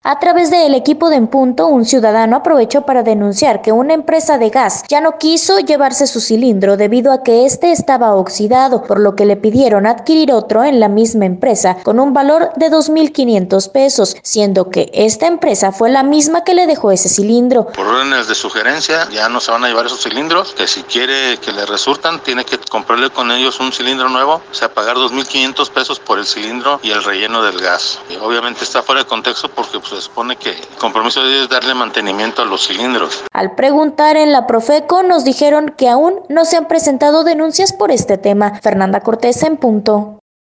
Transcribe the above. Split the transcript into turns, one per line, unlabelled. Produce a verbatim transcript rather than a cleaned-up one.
A través del equipo de En Punto, un ciudadano aprovechó para denunciar que una empresa de gas ya no quiso llevarse su cilindro debido a que este estaba oxidado, por lo que le pidieron adquirir otro en la misma empresa con un valor de dos mil quinientos pesos, siendo que esta empresa fue la misma que le dejó ese cilindro.
Por órdenes de sugerencia ya no se van a llevar esos cilindros, que si quiere que le resultan tiene que comprarle con ellos un cilindro nuevo, o sea, pagar dos mil quinientos pesos por el cilindro y el relleno del gas. Y obviamente está fuera de contexto porque pues, se supone que el compromiso de ellos es darle mantenimiento a los cilindros.
Al preguntar en la Profeco nos dijeron que aún no se han presentado denuncias por este tema. Fernanda Cortés, En Punto.